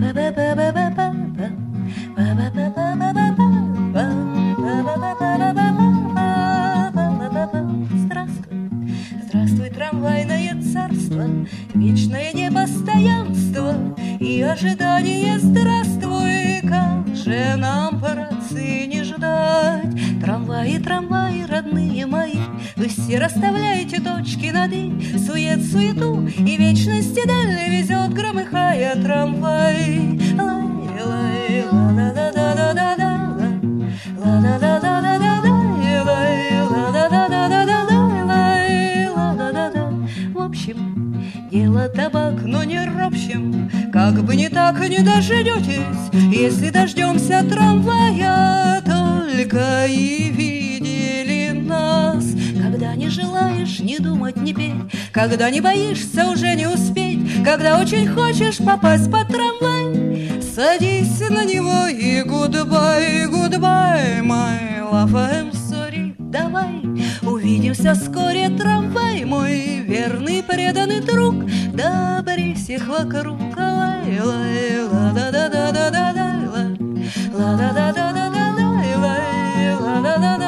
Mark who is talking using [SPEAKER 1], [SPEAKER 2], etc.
[SPEAKER 1] Здравствуй, трамвайное царство, вечное непостоянство и ожидание. Здравствуй, как же нам порации не ждать. Трамваи, трамваи, родные мои, вы все расставляете точки над «и». Сует-суету и вечности далее везет, громыхая трамвай. Лай-лай, ла-да-да-да-да-да-да, ла-да-да-да-да-да-да, ла-да-да-да-да-да-да. В общем, дело табак, но не ропщем. Как бы не так не дождетесь, если дождемся трамвая. Только и видели нас, когда не желаешь ни думать, ни петь, когда не боишься уже не успеть, когда очень хочешь попасть под трамвай. Садись на него и goodbye, goodbye, my love, I'm sorry. Давай увидимся вскоре, трамвай, мой верный преданный друг. Добри всех вокруг. Лай-лай, ла-да-да-да-да-да-да, ла-да-да-да-да-да-да, ла-да-да.